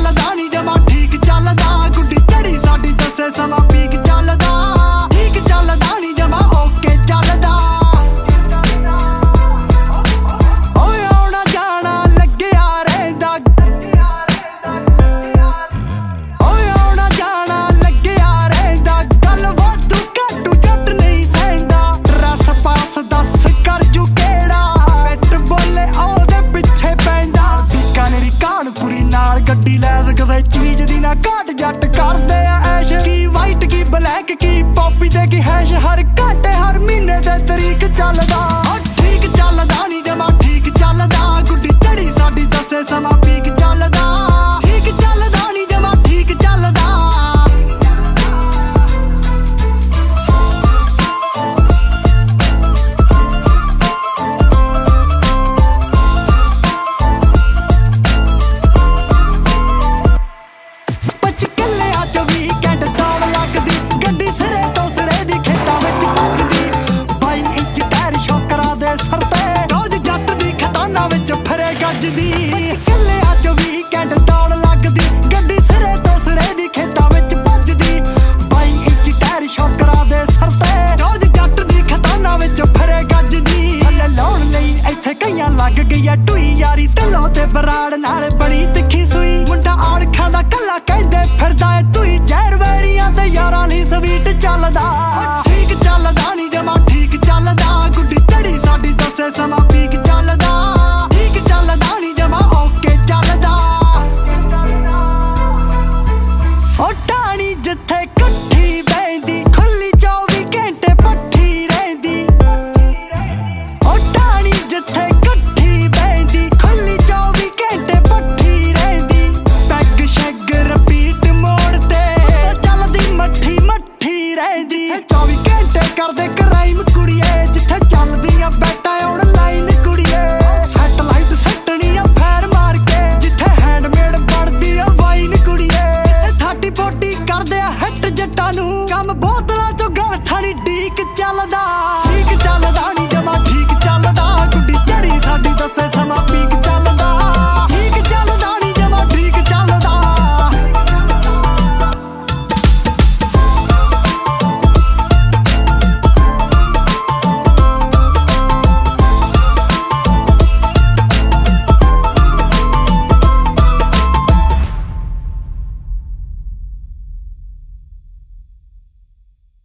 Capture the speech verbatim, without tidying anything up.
ਚੱਲਦਾ ਨੀ ਜਮਾ ਠੀਕ ਚੱਲਦਾ ਗੁੱਡੀ ਚੜੀ ਸਾਡੀ ਦੱਸੇ ਸਮਾਂ ਪੀਕ ਚੱਲਦਾ ਠੀਕ ਚੱਲਦਾ ਨੀ ਜਮਾ ਓਕੇ ਚੱਲਦਾ ਓਏ ਆਉਣਾ ਜਾਣਾ ਲੱਗਿਆ ਰਹਿੰਦਾ ਓਏ ਆਉਣਾ ਜਾਣਾ ਲੱਗਿਆ ਰਹਿੰਦਾ ਗੱਲ ਵਾਧੂ ਘੱਟੂ ਜੱਟ ਨਹੀਂ ਸਹਿੰਦਾ ਰਸ ਪਾਸ ਦੱਸ ਕਰ ਜੂ ਕਿਹੜਾ ਪਿੱਟ ਬੋਲੇ ਉਹਦੇ ਪਿੱਛੇ ਪੈਂਦਾ ਬੀਕਾਨੇਰੀ ਕਾਨਪੁਰੀ ਨਾਲ ਗੱਡੀ ਲੈਸ ਕਿਸੇ ਚੀਜ਼ ਦੀ ਨਾ ਘਾਟ ਜੱਟ ਕਰਦੇ ਆ ਐਸ਼ ਕੀ ਵਾਈਟ ਕੀ ਬਲੈਕ ਕੀ ਪੋਪੀ ਤੇ ਕੀ ਹੈਸ਼ ਹਰ ਘੰਟੇ ਹਰ ਮਹੀਨੇ ਦੇ ਤਰੀਕ ਚੱਲਦਾ ਓ ਠੀਕ ਚੱਲਦਾ ਨੀ ਜਮਾ ਠੀਕ ਚੱਲਦਾ ਗੁੱਡੀ ਚੜੀ ਸਾਡੀ ਦੱਸੇ ਸਮਾਂ ਪੀਕ ਚੱਲਦਾ ਠੀਕ ਚੱਲਦਾ ਨੀ ਜਮਾ ਠੀਕ ਚੱਲਦਾ ਪੱਚੀ ਕਿੱਲਿਆਂ ਚ ਵੀਕਐਂਡ ਦੌੜ ਲੱਗਦੀ ਗੱਡੀ ਸਿਰੇ ਤੋਂ ਸਿਰੇ ਦੀ ਖੇਤਾਂ ਵਿੱਚ ਭੱਜਦੀ ਬਾਈ ਇੰਚ ਟਾਇਰ ਸ਼ੌਕਰਾਂ ਦੇ ਸਿਰ ਤੇ ਰੋਜ਼ ਜੱਟ ਦੀ ਖਤਾਨਾਂ ਵਿੱਚ ਫਿਰੇ ਗੱਜਦੀ ਪੱਚੀ ਕਿੱਲਿਆਂ ਚ ਵੀ